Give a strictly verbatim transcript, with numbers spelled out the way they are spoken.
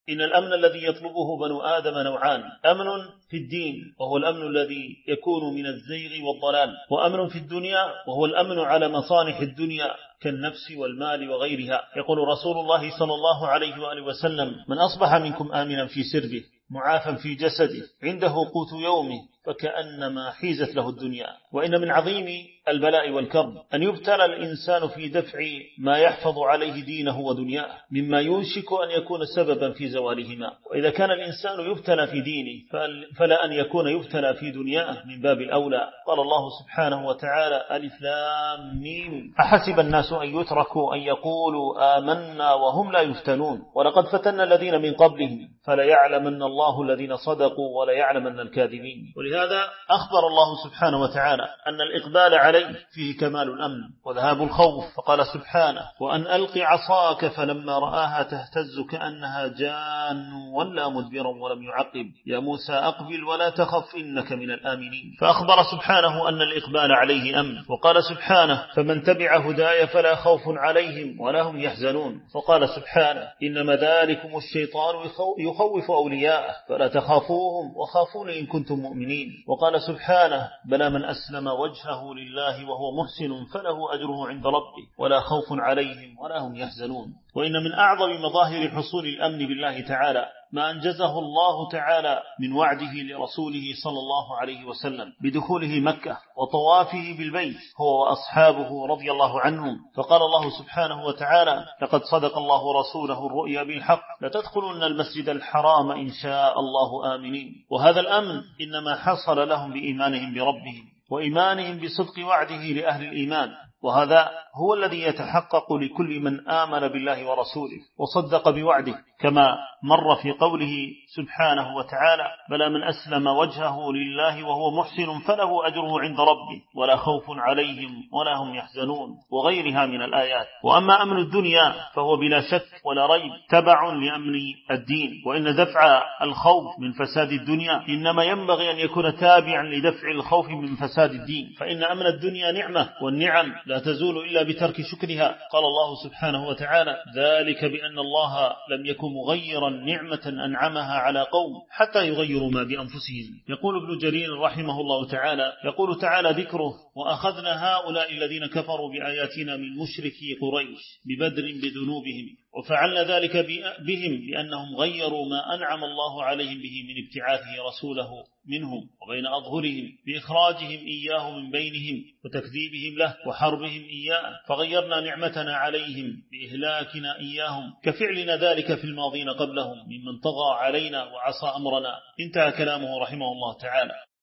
إن الأمن الذي يطلبه بنو آدم نوعان: أمن في الدين وهو الأمن الذي يكون من الزيغ والضلال، وأمن في الدنيا وهو الأمن على مصالح الدنيا كالنفس والمال وغيرها. يقول رسول الله صلى الله عليه وآله وسلم: من أصبح منكم آمنا في سربه معافا في جسده عنده قوت يومه فكأنما حيزت له الدنيا. وإن من عظيم البلاء والكرب أن يبتلى الإنسان في دفع ما يحفظ عليه دينه ودنياه مما يوشك أن يكون سببا في زوالهما. وإذا كان الإنسان يبتلى في دينه فلا أن يكون يبتلى في دنياه من باب الأولى. قال الله سبحانه وتعالى: ألف لام ميم أحسب الناس أن يتركوا أن يقولوا آمنا وهم لا يفتنون ولقد فتنا الذين من قبلهم فليعلمن الله الذين صدقوا وليعلمن الكاذبين. ولهذا أخبر الله سبحانه وتعالى أن الإقبال عليه فيه كمال الأمن وذهاب الخوف، فقال سبحانه: وأن ألق عصاك فلما رآها تهتز كأنها جان ولا مدبرا ولم يعقب يا موسى أقبل ولا تخف إنك من الآمنين. فأخبر سبحانه أن الإقبال عليه أمن. وقال سبحانه: فمن تبع هداي فلا خوف عليهم ولا هم يحزنون. فقال سبحانه: إنما ذلكم الشيطان يخوف أولياءه فلا تخافوهم وخافون إن كنتم مؤمنين. وقال سبحانه: بلى من أسلم وجهه لله وهو محسن فله أجره عند ربه ولا خوف عليهم ولا هم يحزنون. وإن من أعظم مظاهر حصول الأمن بالله تعالى ما أنجزه الله تعالى من وعده لرسوله صلى الله عليه وسلم بدخوله مكة وطوافه بالبيت هو وأصحابه رضي الله عنهم. فقال الله سبحانه وتعالى: لقد صدق الله رسوله الرؤيا بالحق لتدخلن المسجد الحرام إن شاء الله آمنين. وهذا الأمن إنما حصل لهم بإيمانهم بربهم وإيمانهم بصدق وعده لأهل الإيمان، وهذا هو الذي يتحقق لكل من آمن بالله ورسوله وصدق بوعده، كما مر في قوله سبحانه وتعالى: بلى من أسلم وجهه لله وهو محسن فله أجره عند ربه ولا خوف عليهم ولا هم يحزنون، وغيرها من الآيات. وأما أمن الدنيا فهو بلا شك ولا ريب تبع لأمن الدين، وإن دفع الخوف من فساد الدنيا إنما ينبغي أن يكون تابعا لدفع الخوف من فساد الدين، فإن أمن الدنيا نعمة، والنعم لا تزول إلا بترك شكرها. قال الله سبحانه وتعالى: ذلك بأن الله لم يكن مغيرا نعمة أنعمها على قوم حتى يغيروا ما بأنفسهم. يقول ابن جرير رحمه الله تعالى: يقول تعالى ذكره: وأخذنا هؤلاء الذين كفروا بآياتنا من مشركي قريش ببدر بذنوبهم وفعلنا ذلك بهم لأنهم غيروا ما أنعم الله عليهم به من ابتعاثه رسوله منهم وبين أظهرهم بإخراجهم إياه من بينهم وتكذيبهم له وحربهم إياه، فغيرنا نعمتنا عليهم بإهلاكنا إياهم كفعلنا ذلك في الماضين قبلهم ممن طغى علينا وعصى أمرنا. انتهى كلامه رحمه الله تعالى.